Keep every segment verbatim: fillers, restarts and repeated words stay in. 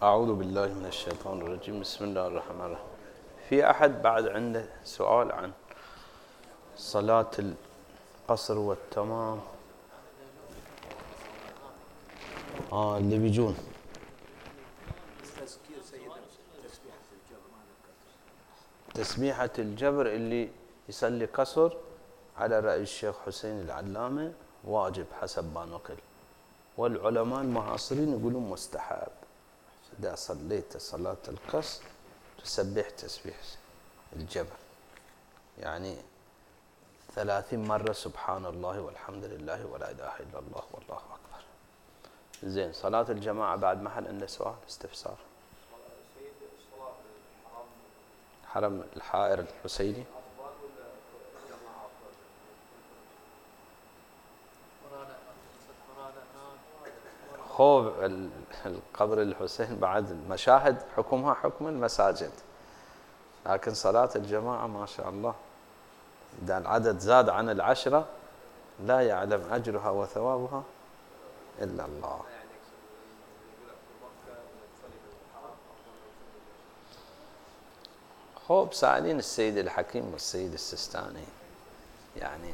أعوذ بالله من الشيطان الرجيم. بسم الله الرحمن الرحيم. في أحد بعد عنده سؤال عن صلاة القصر والتمام؟ آه اللي بيجون تسبيحة الجبر اللي يصلي قصر على رأي الشيخ حسين العلامة واجب حسب ما نقل، والعلماء المعاصرين يقولون مستحب. إذا صليت صلاة القصر تسبح تسبيح الجبر، يعني ثلاثين مرة سبحان الله والحمد لله ولا إله إلا الله والله أكبر. زين، صلاة الجماعة بعد محل عنده سؤال استفسار. حرم الحائر الحسيني هو القبر الحسين بعد المشاهد حكمها حكم المساجد، لكن صلاة الجماعة ما شاء الله إذا العدد زاد عن العشرة لا يعلم أجرها وثوابها إلا الله. هو بسائلين السيد الحكيم والسيد السستاني، يعني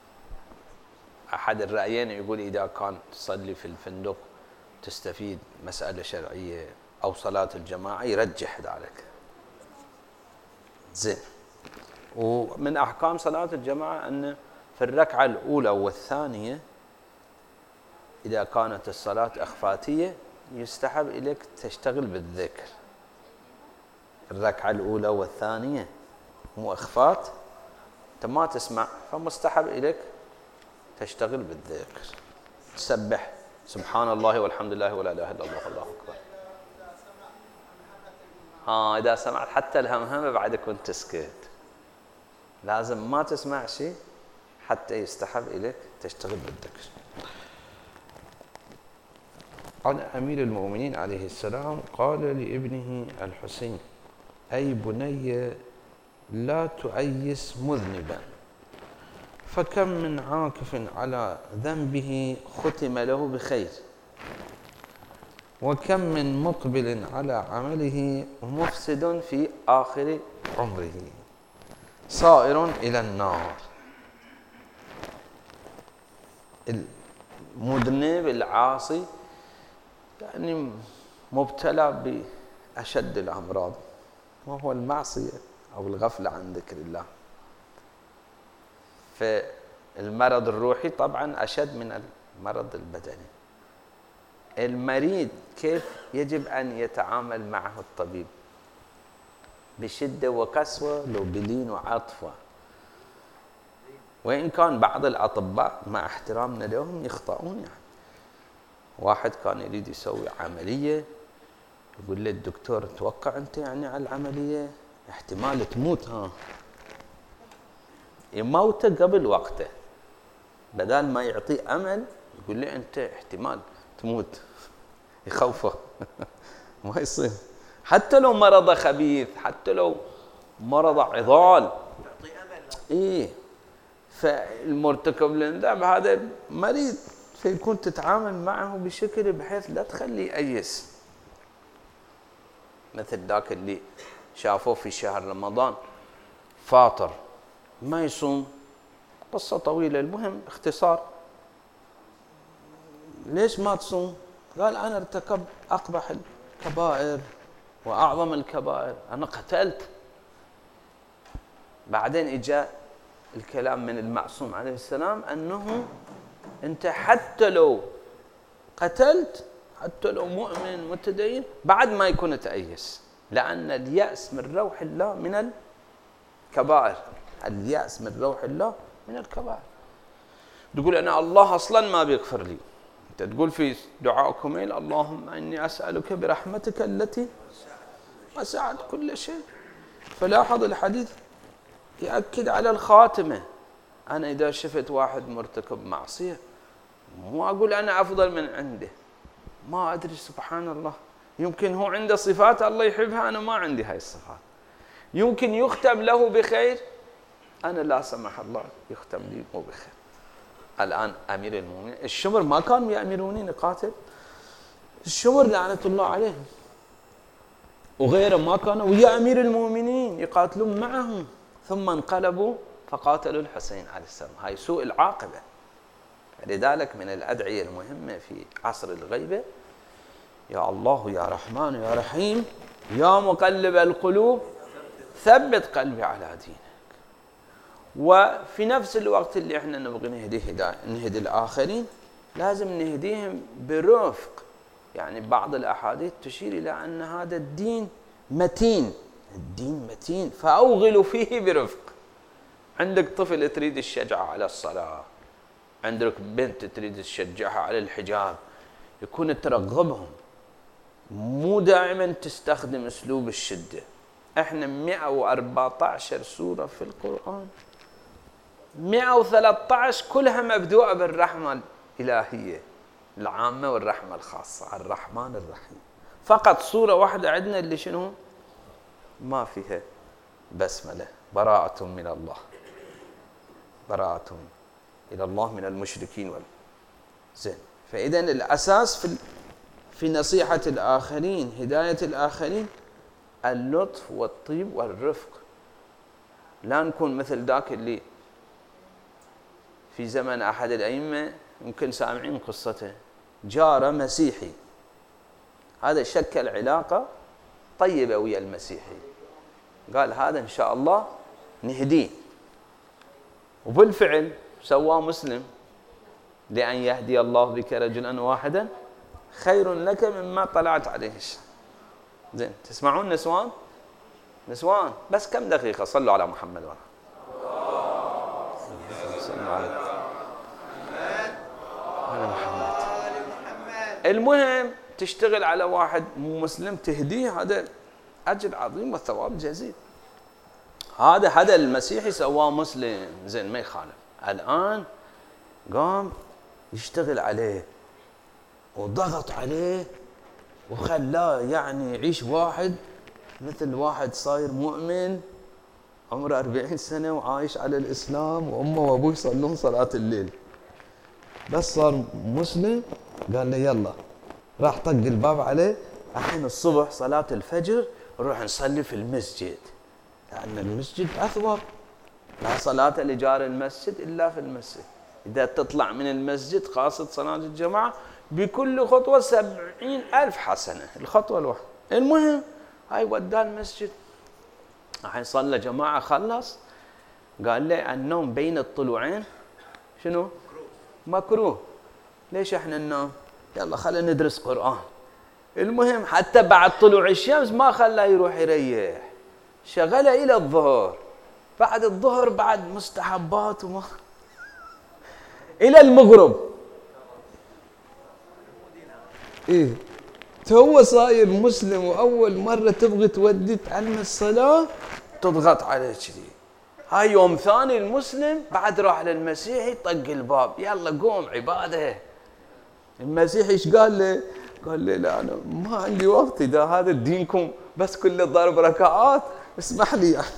أحد الرأيين يقول إذا كان تصلي في الفندق تستفيد مسألة شرعية أو صلاة الجماعة يرجح ذلك. زين، ومن أحكام صلاة الجماعة أن في الركعة الأولى والثانية إذا كانت الصلاة أخفاتية يستحب إليك تشتغل بالذكر. الركعة الأولى والثانية مو أخفات، أنت ما تسمع، فمستحب إليك تشتغل بالذكر، تسبح سبحان الله والحمد لله ولا إله إلا الله والله أكبر. ها إذا سمعت حتى الهمهمة بعد كنت تسكت، لازم ما تسمع شيء حتى يستحب إليك تشتغل بالذكر. عن أمير المؤمنين عليه السلام قال لابنه الحسين: أي بني لا تؤيس مذنبا، فكم من عاكف على ذنبه ختم له بخير، وكم من مقبل على عمله مفسد في آخر عمره صائر إلى النار. المذنب العاصي يعني مبتلى بأشد الأمراض، وهو المعصية أو الغفلة عن ذكر الله. فالمرض الروحي طبعا أشد من المرض البدني. المريض كيف يجب أن يتعامل معه الطبيب؟ بشدة وكسوة، لو بلين وعطفة، وإن كان بعض الأطباء مع احترامنا لهم يخطئون. يعني واحد كان يريد يسوي عملية، يقول له الدكتور: توقع أنت يعني على العملية احتمال تموت، ها يموته قبل وقته، بدل ما يعطيه أمل يقول له أنت احتمال تموت، يخوفه. ما يصير، حتى لو مرض خبيث، حتى لو مرض عضال يعطي أمل. إيه، فالمرتكب للذنب هذا مريض، فيكون تتعامل معه بشكل بحيث لا تخليه يأيس. مثل ذاك اللي شافوه في شهر رمضان فاطر ما يصوم، قصة طويلة، المهم اختصار: ليش ما تصوم؟ قال: أنا ارتكب أقبح الكبائر وأعظم الكبائر، أنا قتلت. بعدين إجاء الكلام من المعصوم عليه السلام أنه أنت حتى لو قتلت، حتى لو مؤمن متدين، بعد ما يكون تأيس، لأن اليأس من روح الله من الكبائر. اليأس من روح الله من الكبائر. تقول أنا الله أصلا ما بيغفر لي، أنت تقول في دعائكم: اللهم إني أسألك برحمتك التي وسعت كل شيء. فلاحظ الحديث يأكد على الخاتمة. أنا إذا شفت واحد مرتكب معصية مو أقول أنا أفضل من عنده، ما أدري، سبحان الله، يمكن هو عنده صفات الله يحبها، أنا ما عندي هاي الصفات. يمكن يختم له بخير، أنا لا سمح الله يختم لي مو بخير. الآن أمير المؤمنين الشمر ما كانوا يأمروني نقاتل، الشمر لعنة الله عليهم وغيره ما كانوا ويا أمير المؤمنين يقاتلون معهم، ثم انقلبوا فقاتلوا الحسين عليه السلام. هاي سوء العاقبة. لذلك من الأدعية المهمة في عصر الغيبة: يا الله يا رحمن يا رحيم يا مقلب القلوب ثبت قلبي على دينك. وفي نفس الوقت اللي احنا نبغي نهدي نهدي الآخرين، لازم نهديهم برفق. يعني بعض الأحاديث تشير إلى أن هذا الدين متين، الدين متين فأوغلوا فيه برفق. عندك طفل تريد الشجعة على الصلاة، عندك بنت تريد تشجعها على الحجاب، يكون ترغبهم، مو دائما تستخدم أسلوب الشدة. احنا مئة وأربعة عشر سورة في القرآن، مئة وثلاثة عشر كلها مبدوءة بالرحمة الإلهية العامة والرحمة الخاصة، الرحمن الرحيم. فقط سورة واحدة عندنا اللي شنو؟ ما فيها بسملة، براءة من الله، براءة إلى الله من المشركين وال زين. فإذا الأساس في في نصيحة الآخرين، هداية الآخرين، اللطف والطيب والرفق. لا نكون مثل ذاك اللي في زمن أحد الأئمة، يمكن سامعين قصته، جاره مسيحي، هذا شكل علاقة طيبة ويا المسيحي، قال هذا إن شاء الله نهديه، وبالفعل سواه مسلم. لأن يهدي الله بك رجلا واحدا خير لك مما طلعت عليه الشمس. زين، تسمعون نسوان؟ نسوان بس كم دقيقة صلوا على محمد وعلى صلوا على محمد. المهم تشتغل على واحد مو مسلم تهديه، هذا أجر عظيم وثواب جزيل. هذا هذا المسيحي سواه مسلم، زين ما يخالف. الآن قام يشتغل عليه وضغط عليه وخلاه يعني يعيش واحد مثل واحد صاير مؤمن عمره أربعين سنة وعايش على الإسلام، وأمه وأبوه يصلون صلاة الليل. بس صار مسلم قال له يلا، راح طق الباب عليه، الحين الصبح صلاة الفجر نروح نصلي في المسجد، لأن المسجد أثوب، لا صلاة لجار المسجد إلا في المسجد. إذا تطلع من المسجد قاصد صلاة الجماعة بكل خطوة سبعين ألف حسنة، الخطوة الواحدة. المهم هاي وداه المسجد، الحين صلى جماعة خلص، قال له النوم بين الطلوعين شنو؟ مكروه. ليش احنا ننام؟ يلا خلينا ندرس قرآن. المهم حتى بعد طلوع الشمس ما خلاه يروح يريح، شغله إلى الظهر. بعد الظهر بعد مستحبات وما إلى المغرب. إيه تو صاير مسلم وأول مرة تبغي تودي تعلم الصلاة تضغط عليه كذي. هاي يوم ثاني المسلم بعد راح للمسيحي طق الباب، يلا قوم عبادة. المسيحي ايش قال له؟ قال له لا أنا ما عندي وقت، إذا هذا دينكم بس كله ضرب ركعات اسمح لي يعني.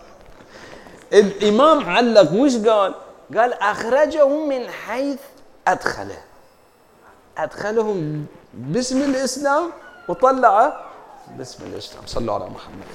الإمام علق وش قال؟ قال أخرجه من حيث أدخله، أدخله باسم الإسلام وطلعه باسم الإسلام. صلوا على محمد.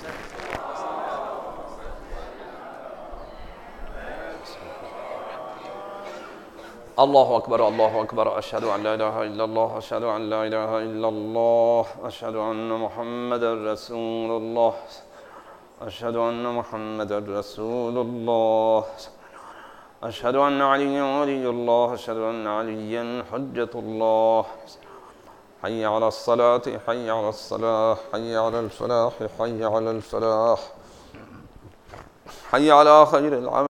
الله أكبر الله أكبر، أشهد أن لا إله إلا الله، أشهد أن لا إله إلا الله، أشهد أن محمدا رسول الله، أشهد أن محمدا رسول الله، أشهد أن عليا ولي الله، أشهد أن عليا حجة الله. حي على الصلاة حي على الصلاة، حي على الفلاح حي على الفلاح، حي على خير العمل.